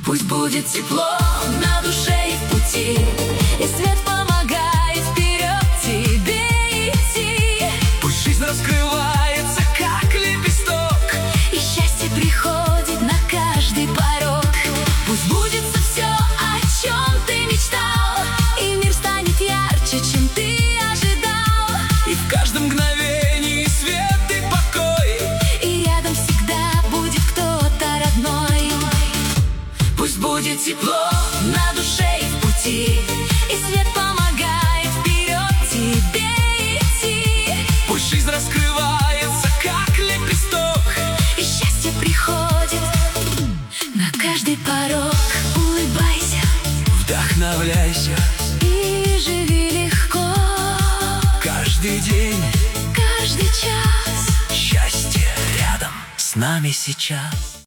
Пусть будет тепло на душе и в пути, и свет помогает вперед тебе идти. Пусть жизнь раскрывается, как лепесток, и счастье приходит на каждый порог. Пусть сбудется все, о чем ты мечтал, и мир станет ярче, чем ты ожидал. и в каждом мгновении свет и покой, И рядом всегда будет кто-то родной. Пусть будет тепло на душе и в пути, и свет помогает вперед тебе идти. пусть жизнь раскрывается, как лепесток, И счастье приходит на каждый порог. Улыбайся вдохновляйся и живи легко. каждый день. Каждый час Счастье рядом с нами сейчас.